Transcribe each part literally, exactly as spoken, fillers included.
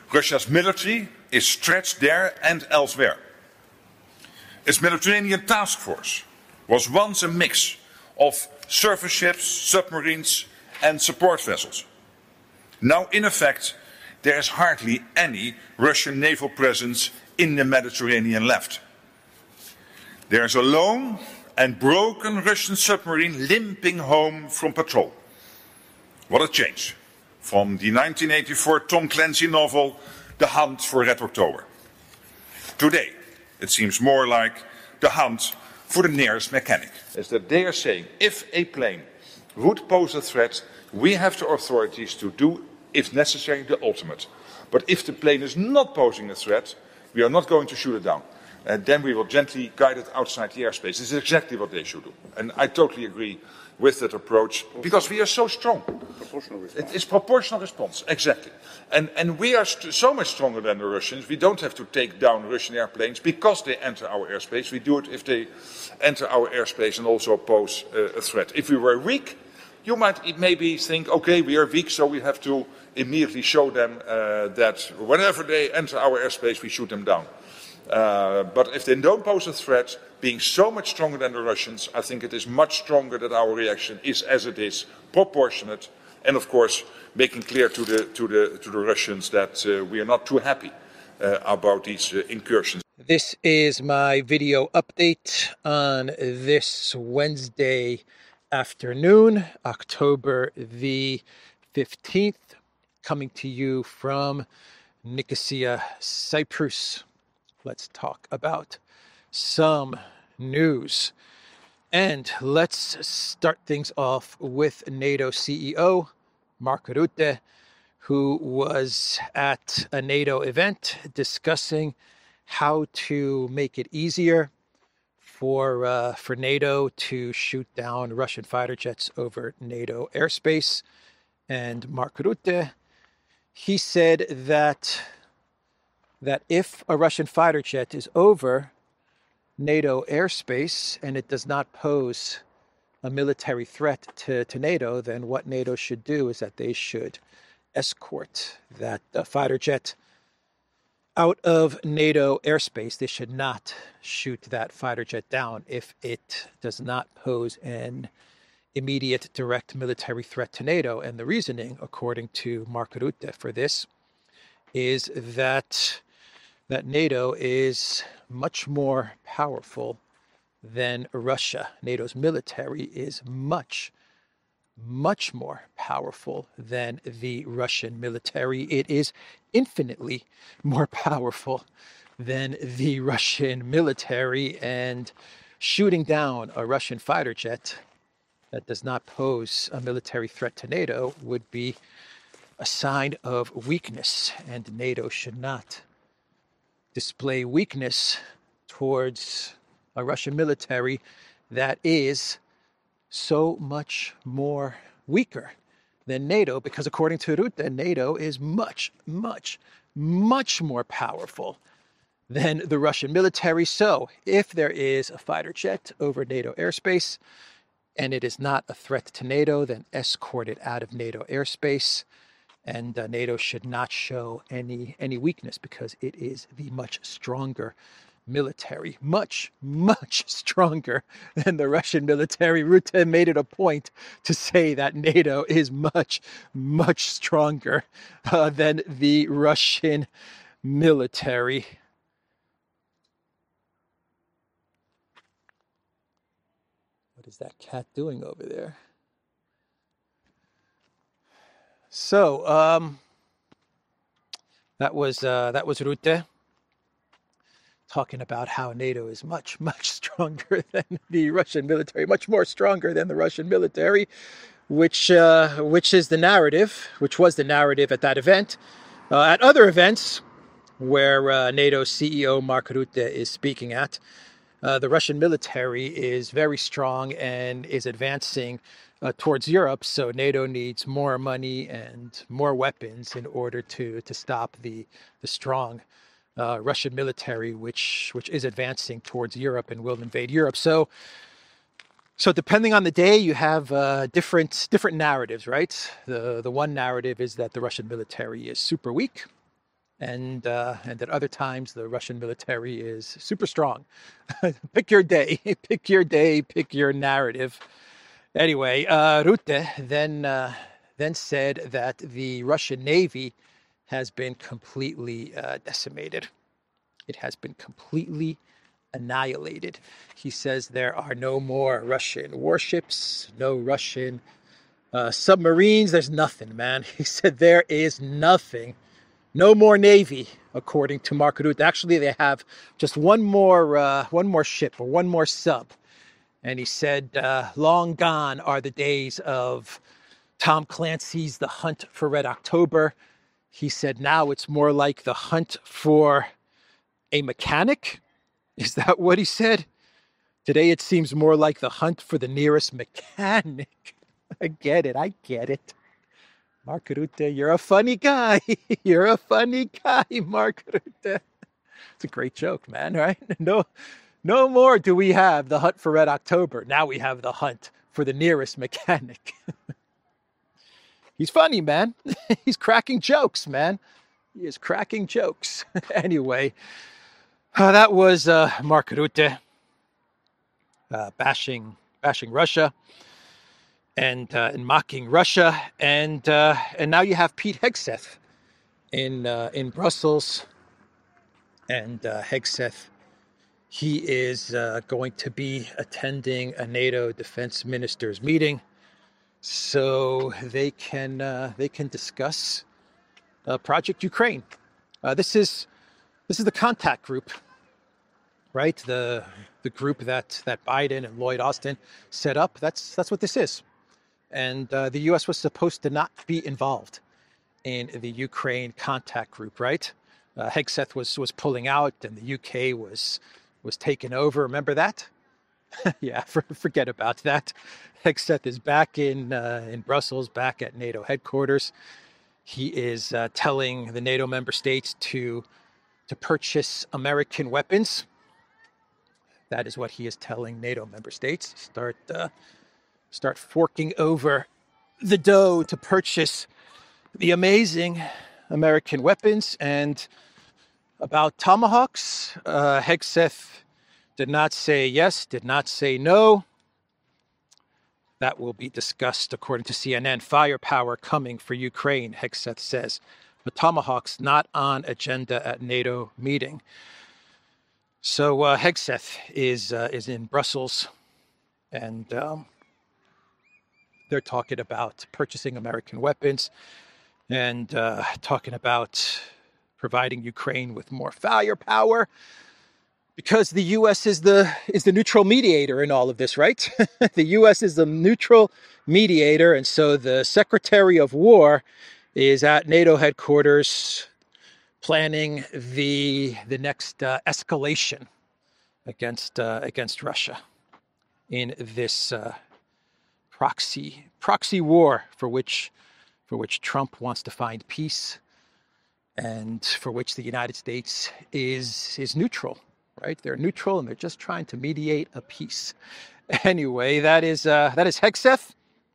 Russia's military is stretched there and elsewhere. Its Mediterranean task force was once a mix of surface ships, submarines and support vessels. Now, in effect, there is hardly any Russian naval presence in the Mediterranean left. There is a lone and broken Russian submarine limping home from patrol. What a change from the nineteen eighty-four Tom Clancy novel, The Hunt for Red October. Today, it seems more like the hunt for the nearest mechanic. Is that they are saying, if a plane would pose a threat, we have the authorities to do, if necessary, the ultimate. But if the plane is not posing a threat, we are not going to shoot it down. And then we will gently guide it outside the airspace. This is exactly what they should do. And I totally agree with that approach, because we are so strong. Proportional response. It is proportional response, exactly. And, and we are st so much stronger than the Russians. We don't have to take down Russian airplanes because they enter our airspace. We do it if they enter our airspace and also pose uh, a threat. If we were weak, you might maybe think, okay, we are weak, so we have to immediately show them uh, that whenever they enter our airspace, we shoot them down. Uh, but if they don't pose a threat, being so much stronger than the Russians, I think it is much stronger that our reaction is as it is, proportionate, and of course making clear to the, to the, to the Russians that uh, we are not too happy uh, about these uh, incursions. This is my video update on this Wednesday afternoon, October the fifteenth, coming to you from Nicosia, Cyprus. Let's talk about some news. And let's start things off with NATO C E O Mark Rutte, who was at a NATO event discussing how to make it easier for uh, for NATO to shoot down Russian fighter jets over NATO airspace. And Mark Rutte, he said that that if a Russian fighter jet is over NATO airspace and it does not pose a military threat to, to NATO, then what NATO should do is that they should escort that uh, fighter jet out of NATO airspace. They should not shoot that fighter jet down if it does not pose an immediate direct military threat to NATO. And the reasoning, according to Mark Rutte, for this is that that NATO is much more powerful than Russia. NATO's military is much, much more powerful than the Russian military. It is infinitely more powerful than the Russian military, and shooting down a Russian fighter jet that does not pose a military threat to NATO would be a sign of weakness, and NATO should not display weakness towards a Russian military that is so much more weaker than NATO, because according to Rutte, NATO is much, much, much more powerful than the Russian military. So if there is a fighter jet over NATO airspace and it is not a threat to NATO, then escort it out of NATO airspace. And uh, NATO should not show any any weakness, because it is the much stronger military, much, much stronger than the Russian military. Rutte made it a point to say that NATO is much, much stronger uh, than the Russian military. What is that cat doing over there? So um, that was uh, that was Rutte talking about how NATO is much, much stronger than the Russian military, much more stronger than the Russian military, which uh, which is the narrative, which was the narrative at that event. Uh, at other events where uh, NATO C E O Mark Rutte is speaking at, uh, the Russian military is very strong and is advancing Uh, towards Europe, so NATO needs more money and more weapons in order to to stop the the strong uh, Russian military, which which is advancing towards Europe and will invade Europe. So, so depending on the day, you have uh, different different narratives, right? The the one narrative is that the Russian military is super weak, and uh, and at other times the Russian military is super strong. Pick your day, pick your day, pick your narrative. Anyway, uh, Rutte then uh, then said that the Russian Navy has been completely uh, decimated. It has been completely annihilated. He says there are no more Russian warships, no Russian uh, submarines. There's nothing, man. He said there is nothing. No more Navy, according to Mark Rutte. Actually, they have just one more, uh, one more ship or one more sub. And he said, uh, long gone are the days of Tom Clancy's The Hunt for Red October. He said now it's more like the hunt for a mechanic. Is that what he said? Today it seems more like the hunt for the nearest mechanic. I get it. I get it. Mark Rutte, you're a funny guy. You're a funny guy, Mark Rutte. It's a great joke, man, right? No, no more do we have the hunt for Red October. Now we have the hunt for the nearest mechanic. He's funny, man. He's cracking jokes, man. He is cracking jokes. Anyway, uh, that was uh, Mark Rutte uh, bashing bashing Russia and uh, and mocking Russia, and uh, and now you have Pete Hegseth in uh, in Brussels, and uh, Hegseth, he is uh, going to be attending a NATO defense ministers meeting, so they can uh, they can discuss uh, Project Ukraine. Uh, this is this is the contact group, right? The the group that that Biden and Lloyd Austin set up. That's that's what this is. And uh, the U S was supposed to not be involved in the Ukraine contact group, right? Uh, Hegseth was was pulling out, and the U K was was taken over. Remember that? Yeah, for, forget about that. Hegseth is back in uh, in Brussels, back at NATO headquarters. He is uh, telling the NATO member states to to purchase American weapons. That is what he is telling NATO member states. Start. Uh, Start forking over the dough to purchase the amazing American weapons. And about Tomahawks, uh, Hegseth did not say yes, did not say no. That will be discussed, according to C N N. Firepower coming for Ukraine, Hegseth says. But Tomahawks not on agenda at NATO meeting. So uh, Hegseth is uh, is in Brussels, and um, they're talking about purchasing American weapons and uh, talking about providing Ukraine with more firepower, because the U S is the is the neutral mediator in all of this, right? The U S is the neutral mediator, and so the Secretary of War is at NATO headquarters planning the the next uh, escalation against uh, against Russia in this uh, proxy proxy war for which for which Trump wants to find peace, and for which the United States is is neutral, right? They're neutral and they're just trying to mediate a peace. Anyway, that is uh, that is Hegseth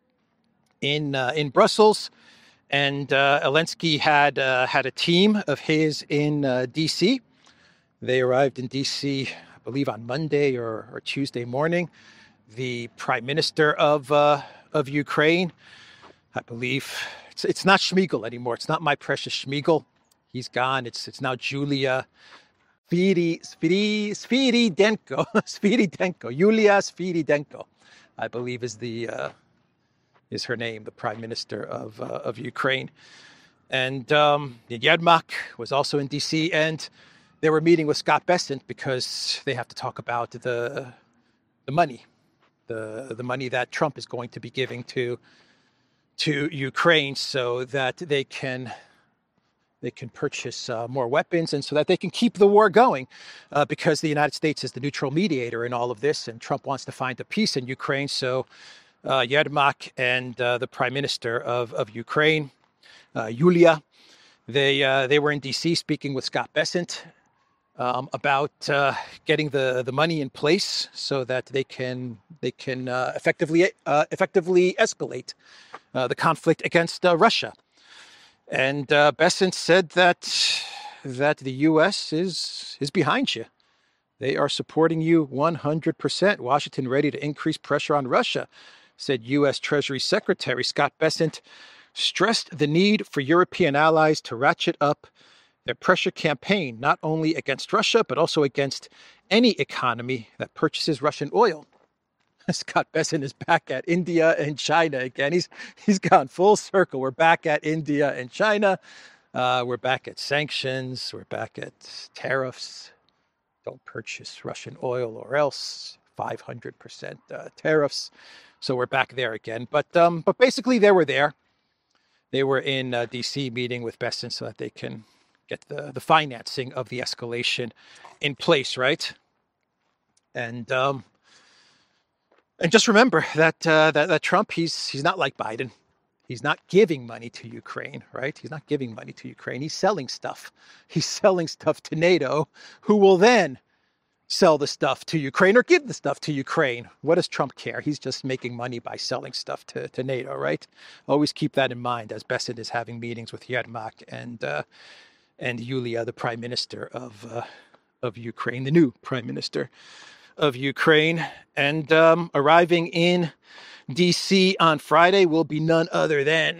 in uh, in Brussels, and uh, Zelensky had uh, had a team of his in uh, D C. They arrived in D C, I believe, on Monday or, or Tuesday morning. The Prime Minister of uh, of Ukraine, I believe, it's it's not Schmigel anymore. It's not my precious Schmigel. He's gone. It's it's now Julia Spiri Spiri Spiridenko Spiridenko Yulia Spiridenko, I believe is the uh, is her name, the Prime Minister of uh, of Ukraine. And um, Yermak was also in D C, and they were meeting with Scott Bessent because they have to talk about the the money. The, the money that Trump is going to be giving to to Ukraine, so that they can they can purchase uh, more weapons, and so that they can keep the war going, uh, because the United States is the neutral mediator in all of this, and Trump wants to find a peace in Ukraine. So uh, Yermak and uh, the Prime Minister of of Ukraine, uh, Yulia, they uh, they were in D C speaking with Scott Bessent Um, about uh, getting the, the money in place so that they can they can uh, effectively uh, effectively escalate uh, the conflict against uh, Russia. And uh, Bessent said that that the U S is is behind you. They are supporting you one hundred percent. Washington ready to increase pressure on Russia, said U S Treasury Secretary Scott Bessent, stressed the need for European allies to ratchet up their pressure campaign, not only against Russia, but also against any economy that purchases Russian oil. Scott Bessent is back at India and China again. He's he's gone full circle. We're back at India and China. Uh, we're back at sanctions. We're back at tariffs. Don't purchase Russian oil or else. five hundred percent uh, tariffs. So we're back there again. But um, but basically, they were there. They were in uh, D C meeting with Bessent so that they can get the, the financing of the escalation in place, right? And um, and just remember that, uh, that that Trump, he's he's not like Biden. He's not giving money to Ukraine, right? He's not giving money to Ukraine. He's selling stuff. He's selling stuff to NATO, who will then sell the stuff to Ukraine or give the stuff to Ukraine. What does Trump care? He's just making money by selling stuff to, to NATO, right? Always keep that in mind as Bessent is having meetings with Yermak and uh, and Yulia, the prime minister of uh, of Ukraine, the new prime minister of Ukraine. And um, arriving in D C on Friday will be none other than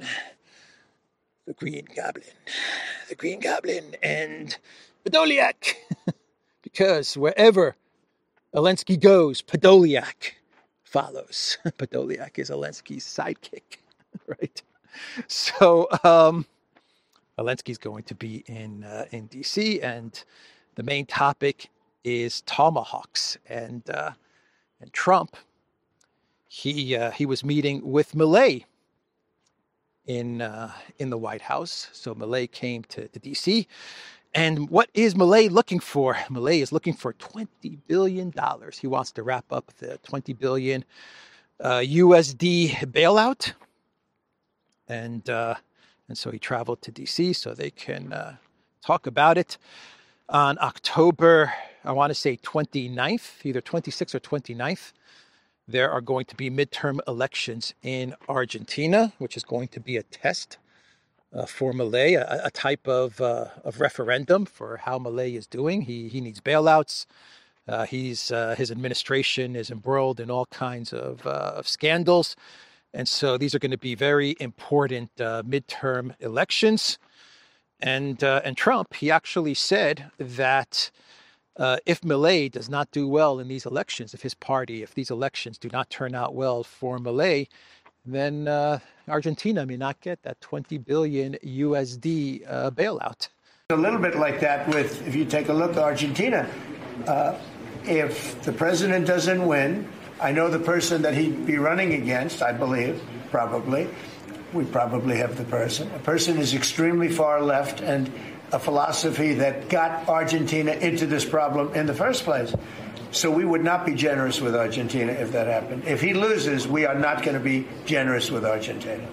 the Green Goblin, the Green Goblin and Podolyak. Because wherever Zelensky goes, Podolyak follows. Podolyak is Zelensky's sidekick, right? So um, Zelensky's going to be in uh, in D C, and the main topic is tomahawks. And uh, and Trump, he uh, he was meeting with Milei in uh, in the White House. So Milei came to, to D C. And what is Milei looking for? Milei is looking for twenty billion dollars. He wants to wrap up the twenty billion dollars uh, U S D bailout. And uh, and so he traveled to D C so they can uh, talk about it. On October, I want to say twenty-ninth, either twenty-sixth or twenty-ninth, there are going to be midterm elections in Argentina, which is going to be a test Uh, for Milei, a, a type of uh, of referendum for how Milei is doing. He he needs bailouts. Uh, he's uh, his administration is embroiled in all kinds of uh, of scandals, and so these are going to be very important uh, midterm elections. And uh, and Trump, he actually said that uh, if Milei does not do well in these elections, if his party, if these elections do not turn out well for Milei, then uh, Argentina may not get that twenty billion U S D uh, bailout. A little bit like that with, if you take a look at Argentina, uh, if the president doesn't win, I know the person that he'd be running against, I believe, probably, we probably have the person. A person is extremely far left and a philosophy that got Argentina into this problem in the first place. So we would not be generous with Argentina if that happened. If he loses, we are not going to be generous with Argentina.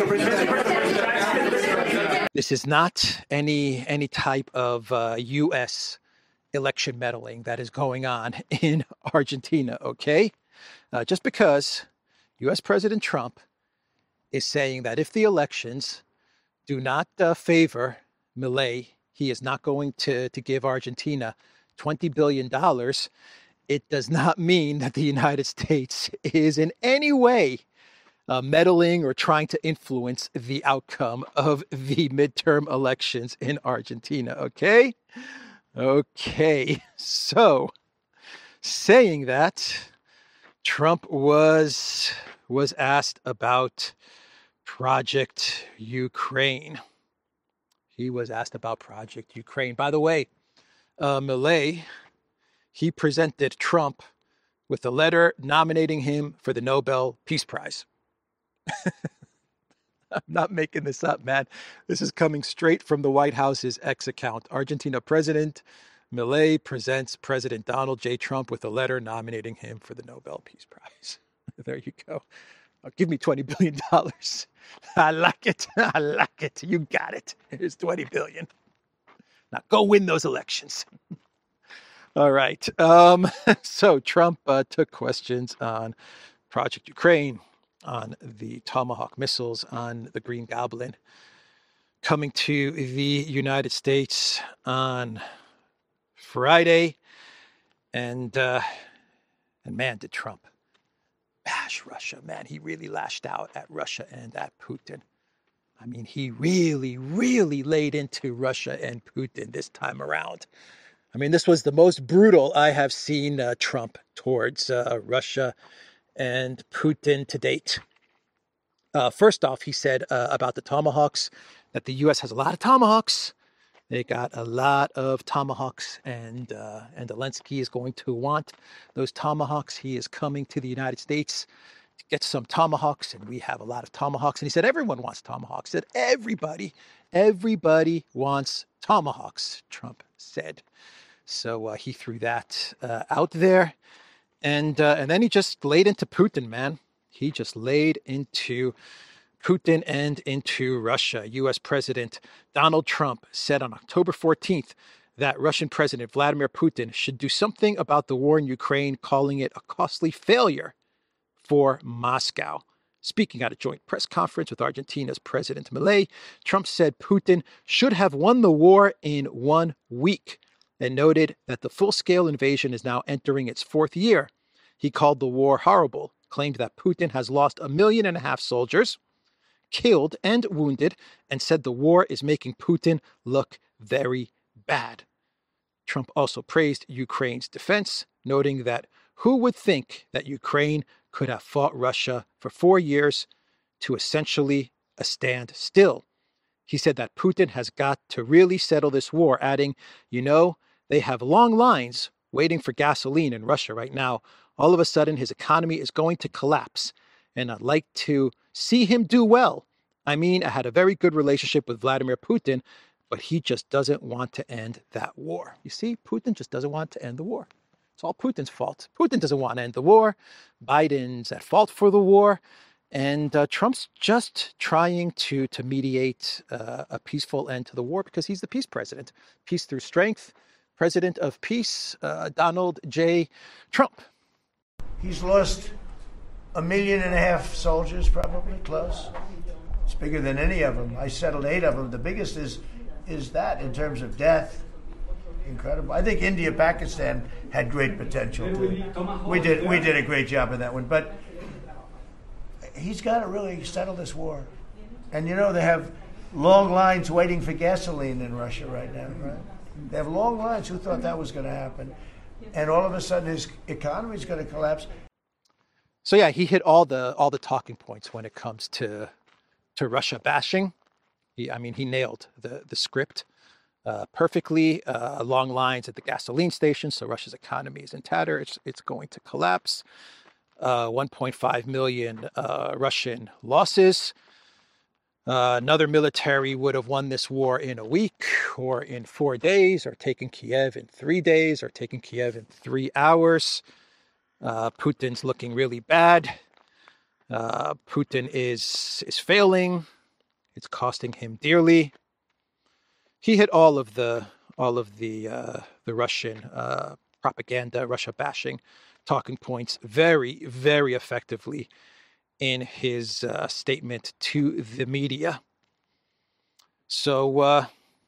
This is not any any type of uh, U S election meddling that is going on in Argentina, okay? Uh, just because U S President Trump is saying that if the elections do not uh, favor Milei, he is not going to, to give Argentina twenty billion dollars. It does not mean that the United States is in any way uh, meddling or trying to influence the outcome of the midterm elections in Argentina. Okay? Okay. So, saying that, Trump was was asked about Project Ukraine. He was asked about Project Ukraine. By the way, uh, Milei, he presented Trump with a letter nominating him for the Nobel Peace Prize. I'm not making this up, man. This is coming straight from the White House's X account. Argentina President Milei presents President Donald J. Trump with a letter nominating him for the Nobel Peace Prize. There you go. Now, give me twenty billion dollars. I like it. I like it. You got it. Here's twenty billion dollars. Now go win those elections. All right. Um, so Trump uh, took questions on Project Ukraine, on the Tomahawk missiles, on the Green Goblin. coming to the United States on Friday. And, uh, and man, did Trump bash Russia. Man, he really lashed out at Russia and at Putin. I mean, he really, really laid into Russia and Putin this time around. I mean, this was the most brutal I have seen uh, Trump towards uh, Russia and Putin to date. Uh, first off, he said uh, about the Tomahawks that the U S has a lot of Tomahawks. They got a lot of Tomahawks, and uh, and Zelensky is going to want those Tomahawks. He is coming to the United States to get some Tomahawks, and we have a lot of Tomahawks. And he said everyone wants Tomahawks. He said everybody, everybody wants Tomahawks, Trump said. So uh, he threw that uh, out there. And uh, and then he just laid into Putin, man. He just laid into Putin and into Russia. U S President Donald Trump said on October fourteenth that Russian President Vladimir Putin should do something about the war in Ukraine, calling it a costly failure for Moscow. Speaking at a joint press conference with Argentina's President Milei, Trump said Putin should have won the war in one week and noted that the full-scale invasion is now entering its fourth year. He called the war horrible, claimed that Putin has lost a million and a half soldiers, killed and wounded, and said the war is making Putin look very bad. Trump also praised Ukraine's defense, noting that who would think that Ukraine could have fought Russia for four years to essentially a standstill. He said that Putin has got to really settle this war, adding, you know, they have long lines waiting for gasoline in Russia right now. All of a sudden, his economy is going to collapse, and I'd like to see him do well. I mean, I had a very good relationship with Vladimir Putin, but he just doesn't want to end that war. You see, Putin just doesn't want to end the war. It's all Putin's fault. Putin doesn't want to end the war. Biden's at fault for the war. And uh, Trump's just trying to, to mediate uh, a peaceful end to the war because he's the peace president. Peace through strength. President of peace, uh, Donald J. Trump. He's lost a million and a half soldiers, probably, close. It's bigger than any of them. I settled eight of them. The biggest is is that in terms of death. Incredible. I think India, Pakistan had great potential too. We did we did a great job in that one. But he's got to really settle this war. And you know, they have long lines waiting for gasoline in Russia right now, right? They have long lines. Who thought that was going to happen? And all of a sudden his economy is going to collapse. So yeah, he hit all the all the talking points when it comes to to Russia bashing. He, I mean, he nailed the the script uh, perfectly. Uh, long lines at the gasoline station, so Russia's economy is in tatter. It's it's going to collapse. Uh, one point five million uh, Russian losses. Uh, another military would have won this war in a week or in four days or taken Kiev in three days or taken Kiev in three hours. Uh, Putin's looking really bad. Uh, Putin is is failing. It's costing him dearly. He hit all of the all of the uh, the Russian uh, propaganda, Russia bashing talking points very, very effectively in his uh, statement to the media. So, uh,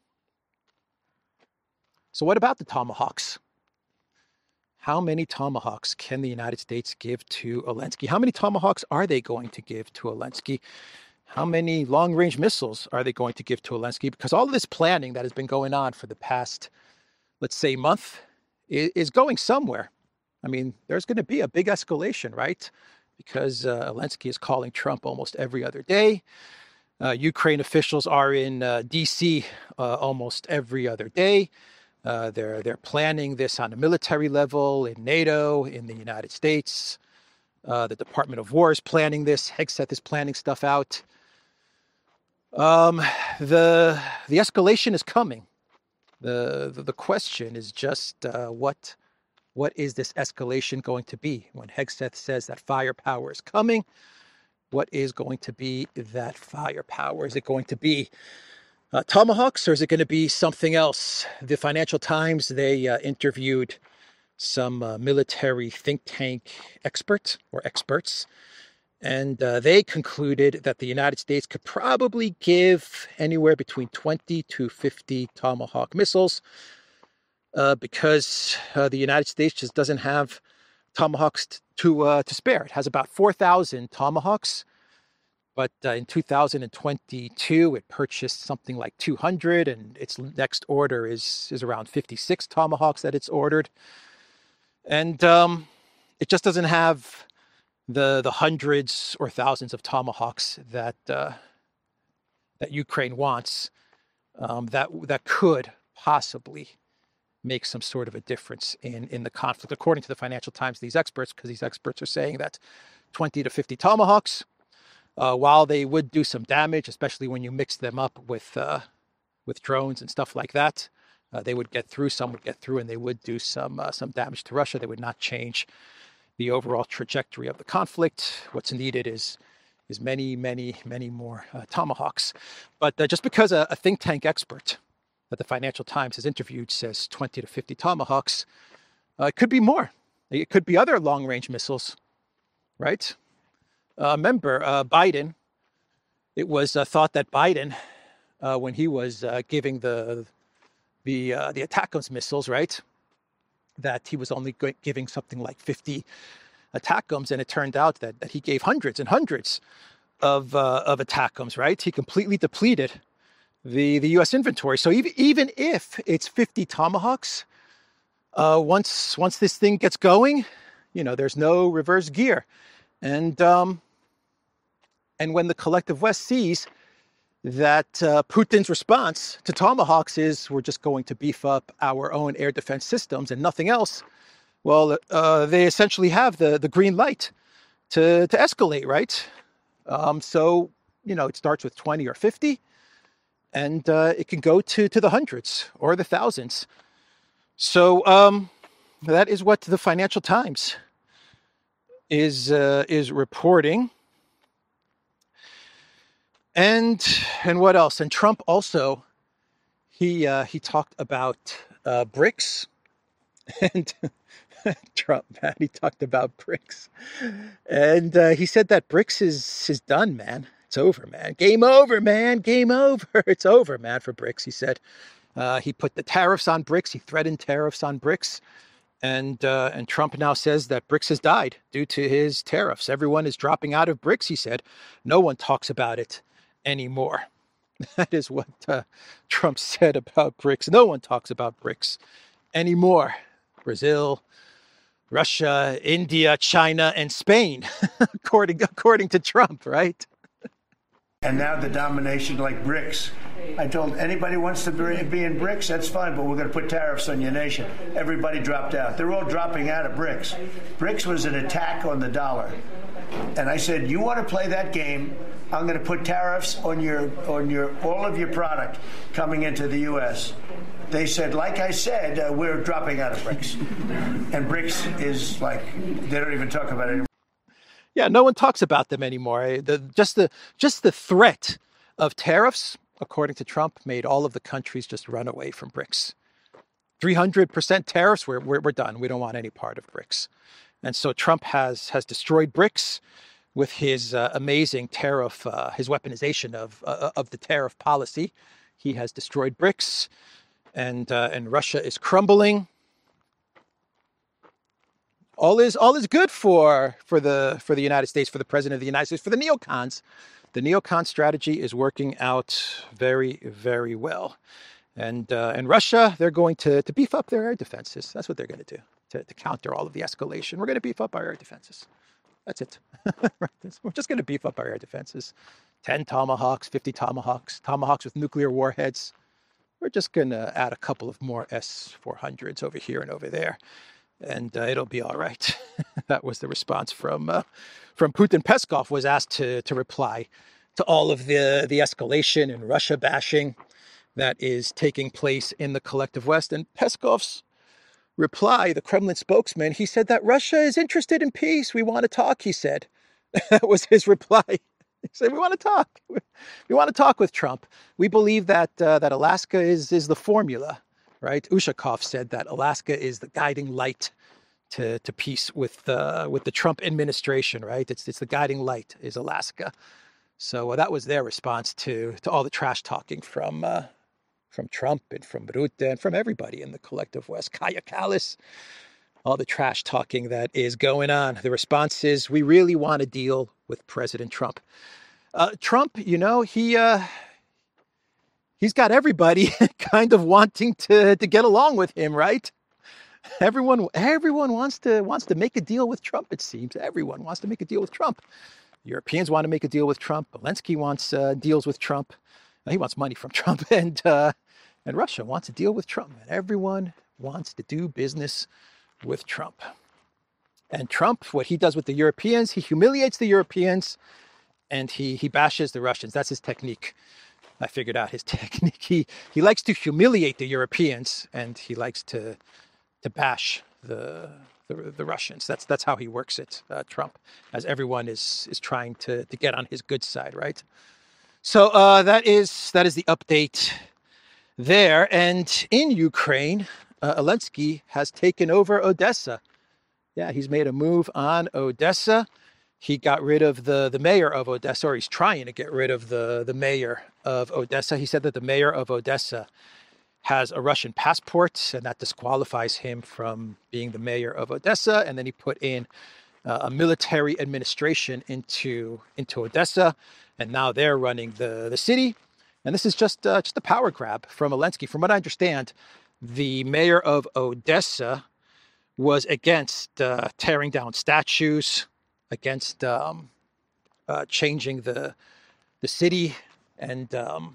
so what about the Tomahawks? How many Tomahawks can the United States give to Zelensky? How many Tomahawks are they going to give to Zelensky? How many long-range missiles are they going to give to Zelensky? Because all of this planning that has been going on for the past, let's say, month is, is going somewhere. I mean, there's going to be a big escalation, right? Because uh, Zelensky is calling Trump almost every other day. Uh, Ukraine officials are in uh, D C uh, almost every other day. Uh, they're they're planning this on a military level in NATO, in the United States. Uh, the Department of War is planning this. Hegseth is planning stuff out. Um, the the escalation is coming. The the, the question is just uh, what what is this escalation going to be? When Hegseth says that firepower is coming, what is going to be that firepower? Is it going to be Uh, Tomahawks, or is it going to be something else? The Financial Times, they uh, interviewed some uh, military think tank expert or experts, And uh, they concluded that the United States could probably give anywhere between twenty to fifty Tomahawk missiles uh, because uh, the United States just doesn't have Tomahawks t- to uh, to spare. It has about four thousand Tomahawks, but uh, in two thousand twenty-two, it purchased something like two hundred, and its next order is, is around fifty-six Tomahawks that it's ordered. And um, it just doesn't have the the hundreds or thousands of Tomahawks that uh, that Ukraine wants, um, that that could possibly make some sort of a difference in, in the conflict. According to the Financial Times, these experts, because these experts are saying that twenty to fifty Tomahawks, uh, while they would do some damage, especially when you mix them up with uh, with drones and stuff like that, uh, they would get through. Some would get through, and they would do some uh, some damage to Russia. They would not change the overall trajectory of the conflict. What's needed is is many, many, many more uh, Tomahawks. But uh, just because a, a think tank expert that the Financial Times has interviewed says twenty to fifty Tomahawks, uh, it could be more. It could be other long-range missiles, right? Uh, remember, uh, Biden, it was uh, thought that Biden, uh, when he was uh, giving the the uh, the ATACMS missiles, right, that he was only giving something like fifty ATACMS, and it turned out that, that he gave hundreds and hundreds of uh, of ATACMS, right? He completely depleted the, the U S inventory. So even even if it's fifty Tomahawks, uh, once once this thing gets going, you know, there's no reverse gear. And um, and when the collective West sees that uh, Putin's response to Tomahawks is we're just going to beef up our own air defense systems and nothing else, well, uh, they essentially have the, the green light to, to escalate, right? Um, so, you know, it starts with twenty or fifty, and uh, it can go to, to the hundreds or the thousands. So um, that is what the Financial Times is uh, is reporting. And and what else? And Trump also, he uh, he talked about uh, BRICS, and Trump, man, he talked about BRICS, and uh, he said that BRICS is is done, man. It's over, man. Game over, man. Game over. It's over, man. For BRICS, he said. Uh, he put the tariffs on BRICS. He threatened tariffs on BRICS, and uh, and Trump now says that BRICS has died due to his tariffs. Everyone is dropping out of BRICS, he said. No one talks about it anymore. That is what uh, Trump said about BRICS. No one talks about BRICS anymore. Brazil, Russia, India, China, and Spain, according according to Trump, right? And now the domination like BRICS. I told anybody wants to be in BRICS, that's fine, but we're going to put tariffs on your nation. Everybody dropped out. They're all dropping out of BRICS. BRICS was an attack on the dollar. And I said, you want to play that game, I'm going to put tariffs on your on your all of your product coming into the U S. They said, like I said, uh, we're dropping out of BRICS. And BRICS is like, they don't even talk about it anymore. Yeah, no one talks about them anymore. The, just the just the threat of tariffs, according to Trump, made all of the countries just run away from BRICS. three hundred percent tariffs, we're, we're, we're done. We don't want any part of BRICS. And so Trump has has destroyed BRICS with his uh, amazing tariff, uh, his weaponization of uh, of the tariff policy. He has destroyed BRICS, and uh, and Russia is crumbling. All is all is good for for the for the United States, for the president of the United States, for the neocons. The neocon strategy is working out very, very well. And uh, and Russia, they're going to, to beef up their air defenses. That's what they're going to do to, to counter all of the escalation. We're going to beef up our air defenses. That's it. We're just going to beef up our air defenses. ten Tomahawks, fifty Tomahawks, Tomahawks with nuclear warheads. We're just going to add a couple of more S four hundreds over here and over there. And uh, it'll be all right. That was the response from uh, from Putin. Peskov was asked to to reply to all of the, the escalation and Russia bashing that is taking place in the collective West. And Peskov's reply, the Kremlin spokesman, he said that Russia is interested in peace. We want to talk, he said. That was his reply. He said, we want to talk. We want to talk with Trump. We believe that uh, that Alaska is is the formula. Right? Ushakov said that Alaska is the guiding light to to peace with the with the Trump administration, right? It's it's the guiding light is Alaska. So uh, that was their response to to all the trash talking from uh, from Trump and from Rutte and from everybody in the collective West. Kaya Kallas, all the trash talking that is going on. The response is, we really want to deal with President Trump. Uh, Trump, you know, he uh, he's got everybody kind of wanting to to get along with him, right? Everyone, everyone wants to wants to make a deal with Trump. It seems everyone wants to make a deal with Trump. Europeans want to make a deal with Trump. Zelensky wants uh, deals with Trump. He wants money from Trump, and uh, and Russia wants to deal with Trump. And everyone wants to do business with Trump. And Trump, what he does with the Europeans, he humiliates the Europeans, and he he bashes the Russians. That's his technique. I figured out his technique. He he likes to humiliate the Europeans, and he likes to to bash the the, the Russians. That's that's how he works it, uh, Trump, as everyone is is trying to to get on his good side, right? So uh, that is that is the update there. And in Ukraine, uh, Zelensky has taken over Odessa. Yeah, he's made a move on Odessa. He got rid of the, the mayor of Odessa, or he's trying to get rid of the, the mayor of Odessa. He said that the mayor of Odessa has a Russian passport, and that disqualifies him from being the mayor of Odessa. And then he put in uh, a military administration into into Odessa, and now they're running the, the city. And this is just uh, just a power grab from Zelensky. From what I understand, the mayor of Odessa was against uh, tearing down statues, against um, uh, changing the the city, and um,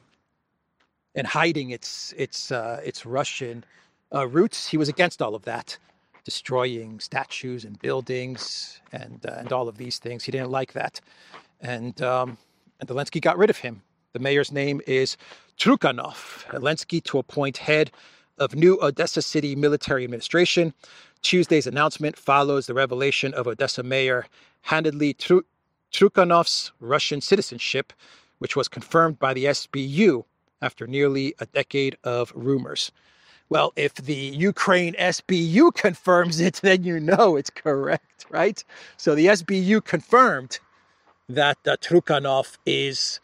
and hiding its its uh, its Russian uh, roots. He was against all of that, destroying statues and buildings and uh, and all of these things. He didn't like that, and um, and Zelensky got rid of him. The mayor's name is Trukhanov. Zelensky to appoint head of new Odessa City Military Administration. Tuesday's announcement follows the revelation of Odessa Mayor Handedly Tru- Trukhanov's Russian citizenship, which was confirmed by the S B U after nearly a decade of rumors. Well, if the Ukraine S B U confirms it, then you know it's correct, right? So the S B U confirmed that uh, Trukhanov is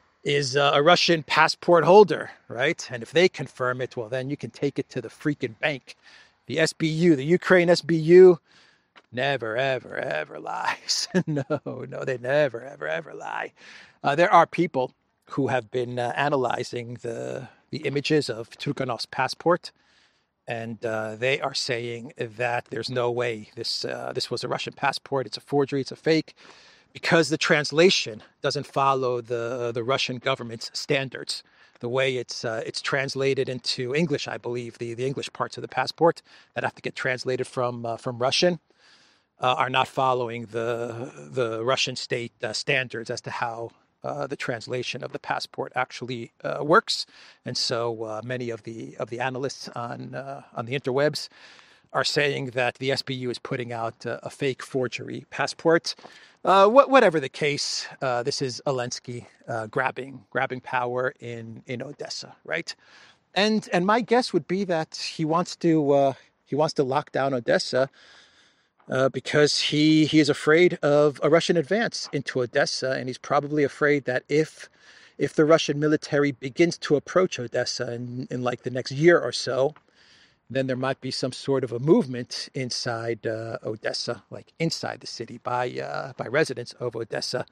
is uh, a Russian passport holder, right? And if they confirm it, well, then you can take it to the freaking bank. The S B U, the Ukraine S B U, never, ever, ever lies. no, no, they never, ever, ever lie. Uh, there are people who have been uh, analyzing the the images of Trukhanov's passport, and uh, they are saying that there's no way this uh, this was a Russian passport. It's a forgery. It's a fake, because the translation doesn't follow the the Russian government's standards. The way it's uh, it's translated into English, I believe, the, the English parts of the passport that have to get translated from uh, from Russian uh, are not following the the Russian state uh, standards as to how uh, the translation of the passport actually uh, works. And so uh, many of the of the analysts on uh, on the interwebs are saying that the S B U is putting out uh, a fake forgery passport. Uh, wh- whatever the case, uh, this is Zelensky uh, grabbing grabbing power in, in Odessa, right? And and my guess would be that he wants to uh, he wants to lock down Odessa uh, because he he is afraid of a Russian advance into Odessa, and he's probably afraid that if if the Russian military begins to approach Odessa in, in like the next year or so, then there might be some sort of a movement inside uh, Odessa, like inside the city, by uh, by residents of Odessa,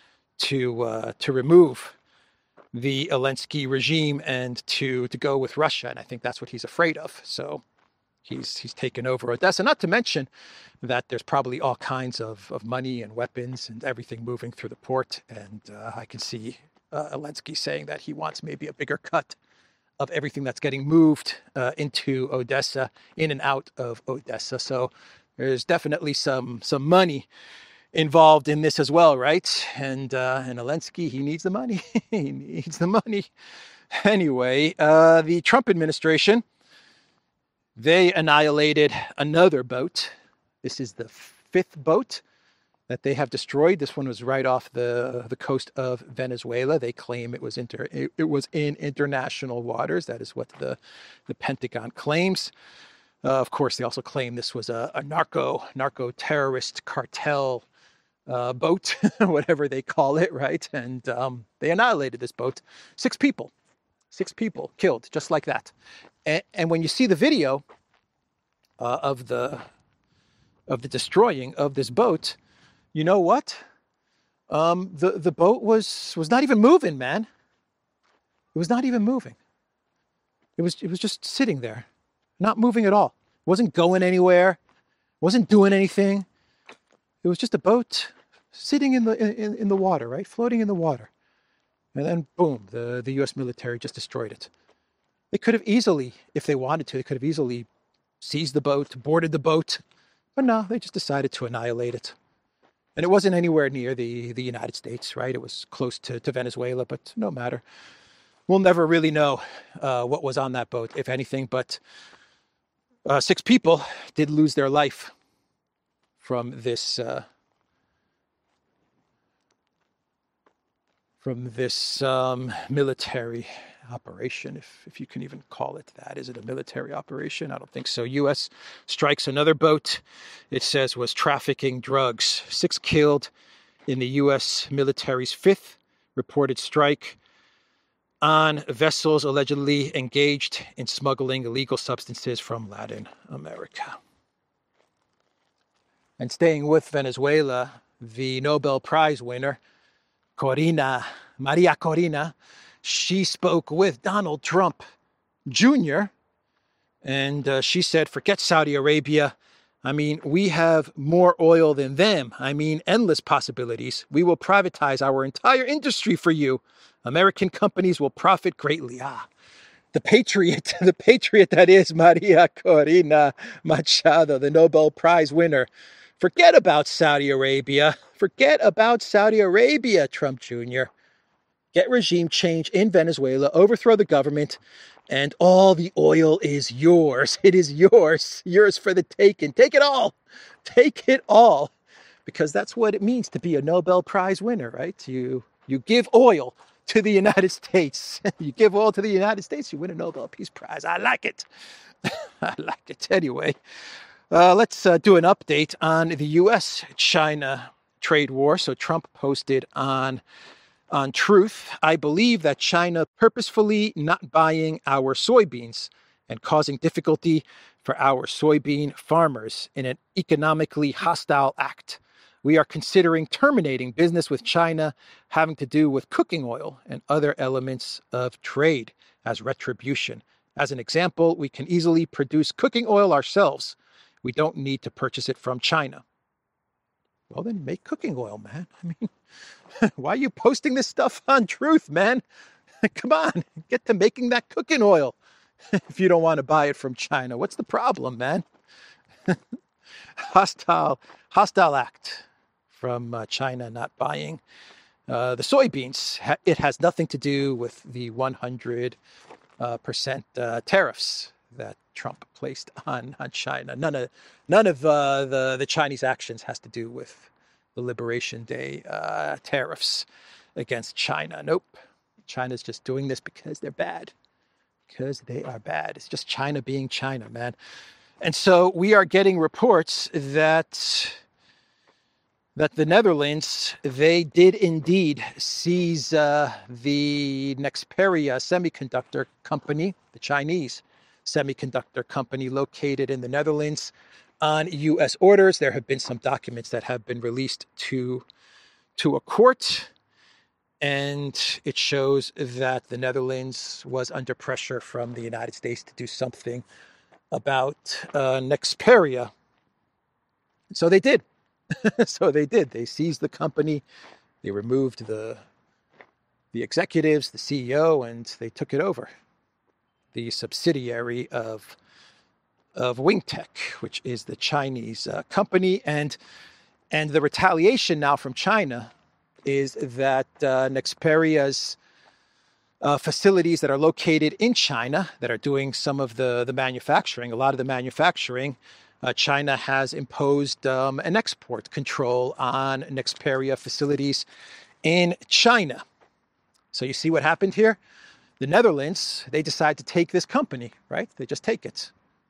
to uh, to remove the Zelensky regime and to to go with Russia. And I think that's what he's afraid of. So he's he's taken over Odessa. Not to mention that there's probably all kinds of, of money and weapons and everything moving through the port. And uh, I can see uh, Zelensky saying that he wants maybe a bigger cut of everything that's getting moved uh, into Odessa, in and out of Odessa. So there's definitely some some money involved in this as well, right? And uh, and Zelensky, he needs the money. he needs the money. Anyway, uh, the Trump administration, they annihilated another boat. This is the fifth boat that they have destroyed. This one was right off the the coast of Venezuela. They claim it was inter it, it was in international waters. That is what the the Pentagon claims. Uh, of course, they also claim this was a, a narco, narco-terrorist cartel uh, boat, whatever they call it, right? And um, they annihilated this boat. Six people, six people killed, just like that. And, and when you see the video uh, of the of the destroying of this boat, you know what? Um, the the boat was was not even moving, man. It was not even moving. It was it was just sitting there, not moving at all. It wasn't going anywhere. Wasn't doing anything. It was just a boat sitting in the in, in the water, right, floating in the water. And then boom, the the U S military just destroyed it. They could have easily, if they wanted to, they could have easily seized the boat, boarded the boat, but no, they just decided to annihilate it. And it wasn't anywhere near the, the United States, right? It was close to, to Venezuela, but no matter. We'll never really know uh, what was on that boat, if anything, but uh, six people did lose their life from this uh, from this um, military operation, if, if you can even call it that. Is it a military operation? I don't think so. U S strikes another boat. It says was trafficking drugs. Six killed in the U S military's fifth reported strike on vessels allegedly engaged in smuggling illegal substances from Latin America. And staying with Venezuela, the Nobel Prize winner, Corina, Maria Corina, she spoke with Donald Trump Junior And uh, she said, forget Saudi Arabia. I mean, we have more oil than them. I mean, endless possibilities. We will privatize our entire industry for you. American companies will profit greatly. Ah, the patriot, the patriot that is Maria Corina Machado, the Nobel Prize winner. Forget about Saudi Arabia. Forget about Saudi Arabia, Trump Junior Get regime change in Venezuela, overthrow the government, and all the oil is yours. It is yours. Yours for the taking. Take it all. Take it all. Because that's what it means to be a Nobel Prize winner, right? You you give oil to the United States. You give oil to the United States, you win a Nobel Peace Prize. I like it. I like it. Anyway, uh, let's uh, do an update on the U S China trade war. So Trump posted on On Truth, I believe that China purposefully not buying our soybeans and causing difficulty for our soybean farmers in an economically hostile act. We are considering terminating business with China having to do with cooking oil and other elements of trade as retribution. As an example, we can easily produce cooking oil ourselves. We don't need to purchase it from China. Well, then make cooking oil, man. I mean, why are you posting this stuff on Truth, man? Come on, get to making that cooking oil if you don't want to buy it from China. What's the problem, man? hostile, hostile act from uh, China not buying uh, the soybeans. It has nothing to do with the one hundred percent uh, uh, tariffs that Trump placed on, on China. None of none of uh, the the Chinese actions has to do with the Liberation Day uh, tariffs against China. Nope, China's just doing this because they're bad, because they are bad. It's just China being China, man. And so we are getting reports that that the Netherlands, they did indeed seize uh, the Nexperia semiconductor company, the Chinese semiconductor company located in the Netherlands on U S orders. There have been some documents that have been released to, to a court, and it shows that the Netherlands was under pressure from the United States to do something about uh, Nexperia. So they did. so they did. They seized the company. They removed the the executives, the C E O, and they took it over. The subsidiary of of WingTech, which is the Chinese uh, company, and and the retaliation now from China is that uh, Nexperia's uh, facilities that are located in China that are doing some of the the manufacturing, a lot of the manufacturing, uh, China has imposed um, an export control on Nexperia facilities in China. So you see what happened here? The Netherlands, they decide to take this company, right? They just take it.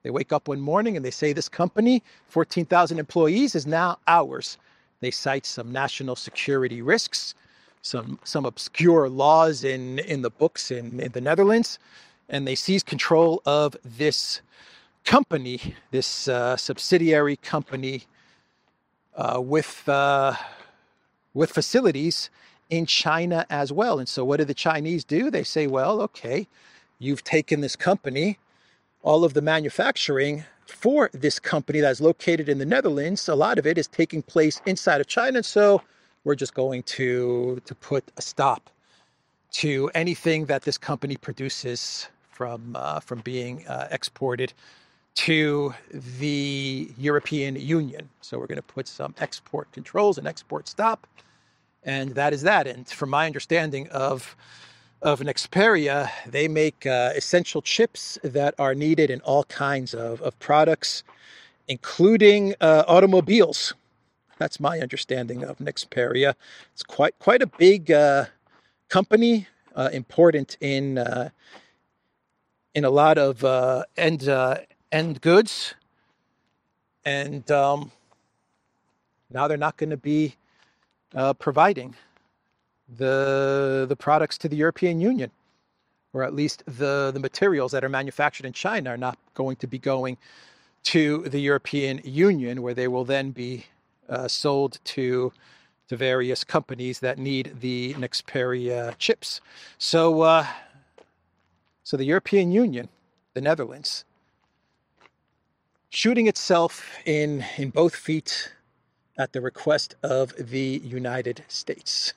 They wake up one morning and they say this company, fourteen thousand employees, is now ours. They cite some national security risks, some some obscure laws in, in the books in, in the Netherlands, and they seize control of this company, this uh, subsidiary company uh, with uh, with facilities in China as well. And so what do the Chinese do? They say, well, okay, you've taken this company, all of the manufacturing for this company that's located in the Netherlands, a lot of it is taking place inside of China. So we're just going to, to put a stop to anything that this company produces from, uh, from being uh, exported to the European Union. So we're going to put some export controls and export stop. And that is that. And from my understanding of of Nexperia, they make uh, essential chips that are needed in all kinds of, of products, including uh, automobiles. That's my understanding of Nexperia. It's quite quite a big uh, company, uh, important in uh, in a lot of uh, end uh, end goods, and um, now they're not going to be uh, providing the the products to the European Union, or at least the, the materials that are manufactured in China are not going to be going to the European Union, where they will then be uh, sold to to various companies that need the Nexperia chips. So, uh, so the European Union, the Netherlands, shooting itself in in both feet at the request of the United States.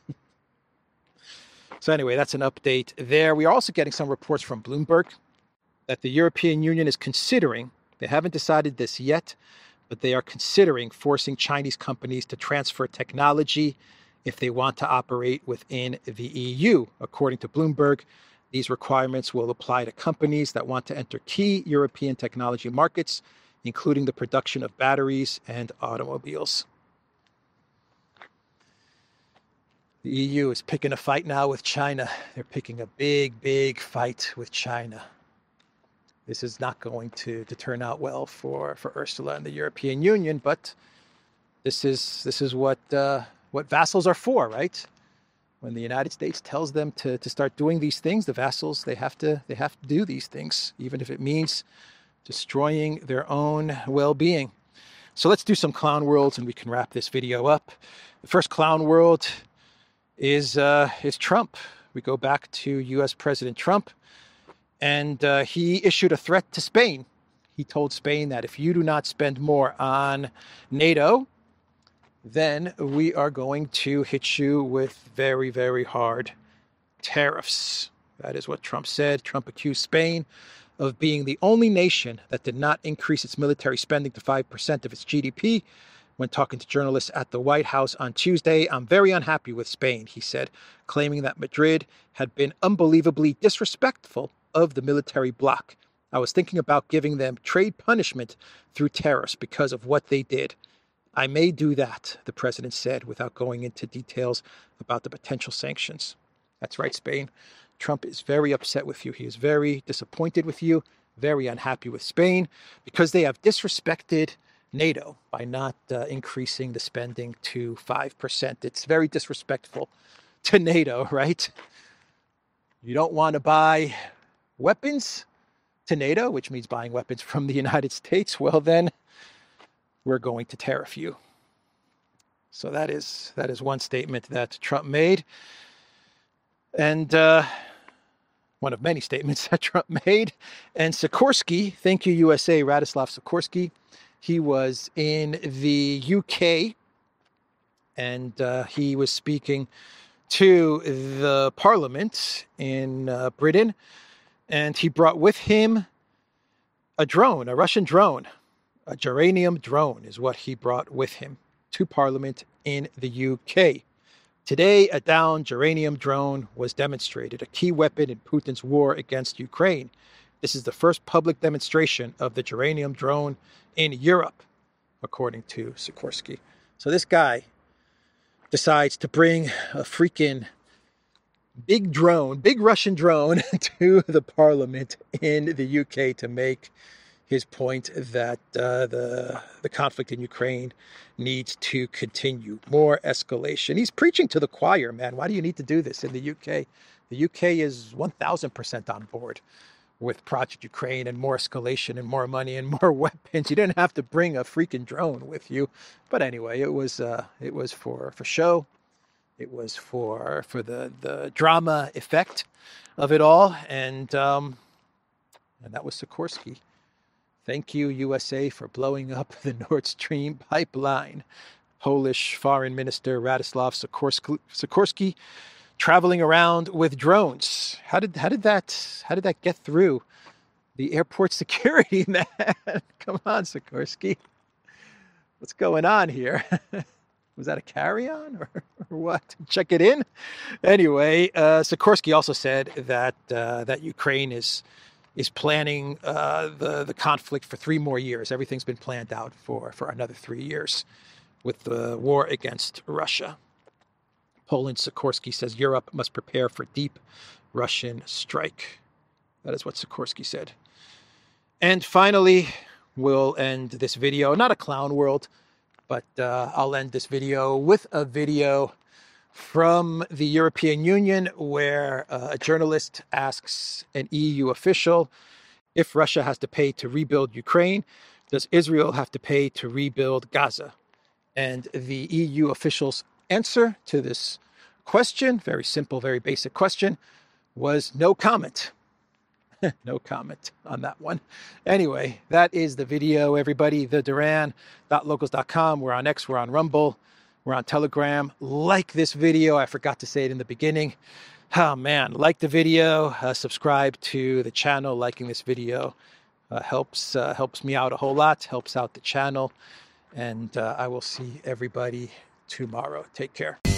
So anyway, that's an update there. We are also getting some reports from Bloomberg that the European Union is considering, they haven't decided this yet, but they are considering forcing Chinese companies to transfer technology if they want to operate within the E U. According to Bloomberg, these requirements will apply to companies that want to enter key European technology markets, including the production of batteries and automobiles. The E U is picking a fight now with China. They're picking a big, big fight with China. This is not going to, to turn out well for, for Ursula and the European Union, but this is this is what uh, what vassals are for, right? When the United States tells them to, to start doing these things, the vassals, they have to they have to do these things, even if it means destroying their own well-being. So let's do some clown worlds and we can wrap this video up. The first clown world is uh, is Trump. We go back to U S President Trump, and uh, he issued a threat to Spain. He told Spain that if you do not spend more on NATO, then we are going to hit you with very, very hard tariffs. That is what Trump said. Trump accused Spain of being the only nation that did not increase its military spending to five percent of its G D P. When talking to journalists at the White House on Tuesday, I'm very unhappy with Spain, he said, claiming that Madrid had been unbelievably disrespectful of the military bloc. I was thinking about giving them trade punishment through tariffs because of what they did. I may do that, the president said, without going into details about the potential sanctions. That's right, Spain. Trump is very upset with you. He is very disappointed with you, very unhappy with Spain, because they have disrespected NATO by not uh, increasing the spending to five percent. It's very disrespectful to NATO, right? You don't want to buy weapons to NATO, which means buying weapons from the United States. Well, then we're going to tariff you. So that is that is one statement that Trump made. And uh, one of many statements that Trump made. And Sikorsky, thank you, U S A, Radoslav Sikorsky, he was in the U K, and uh, he was speaking to the parliament in uh, Britain, and he brought with him a drone, a Russian drone, a geranium drone is what he brought with him to parliament in the U K. Today, a downed geranium drone was demonstrated, a key weapon in Putin's war against Ukraine. This is the first public demonstration of the geranium drone in Europe, according to Sikorsky. So this guy decides to bring a freaking big drone, big Russian drone to the parliament in the U K to make his point that uh, the the conflict in Ukraine needs to continue. More escalation. He's preaching to the choir, man. Why do you need to do this in the U K? The U K is one thousand percent on board with Project Ukraine and more escalation and more money and more weapons. You didn't have to bring a freaking drone with you. But anyway, it was uh, it was for, for show. It was for for the, the drama effect of it all. And, um, and that was Sikorsky. Thank you, U S A, for blowing up the Nord Stream pipeline. Polish Foreign Minister Radoslaw Sikorsky, Sikorsky traveling around with drones. How did how did that how did that get through the airport security, man? Come on, Sikorsky. What's going on here? Was that a carry-on or, or what? Check it in. Anyway, uh, Sikorsky also said that uh, that Ukraine is is planning uh, the the conflict for three more years. Everything's been planned out for for another three years with the war against Russia. Poland, Sikorsky says Europe must prepare for deep Russian strike. That is what Sikorsky said. And finally, we'll end this video. Not a clown world, but uh, I'll end this video with a video from the European Union where uh, a journalist asks an E U official, if Russia has to pay to rebuild Ukraine, does Israel have to pay to rebuild Gaza? And the E U official's answer to this question, very simple, very basic question, was no comment. No comment on that one. Anyway, that is the video, everybody. The Duran dot locals dot com. We're on X, we're on Rumble, we're on Telegram. Like this video. I forgot to say it in the beginning. Oh, man. Like the video. Uh, subscribe to the channel. Liking this video uh, helps, uh, helps me out a whole lot. Helps out the channel. And uh, I will see everybody tomorrow. Take care.